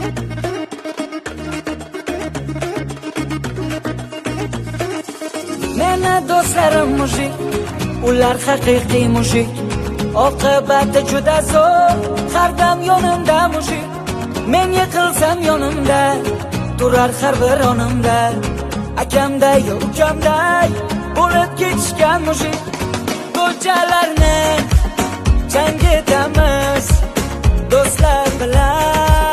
Meni do'stlarim mujik, ular haqiqiy mujik. Oqibati juda zo'r, har dam yonimda mujik. Men yiqilsam yonimda, turar har bir onimda. Akamday, ukamday bo'lib ketishgan mujik. Ko'chalarni chang etamiz do'stlar bilan.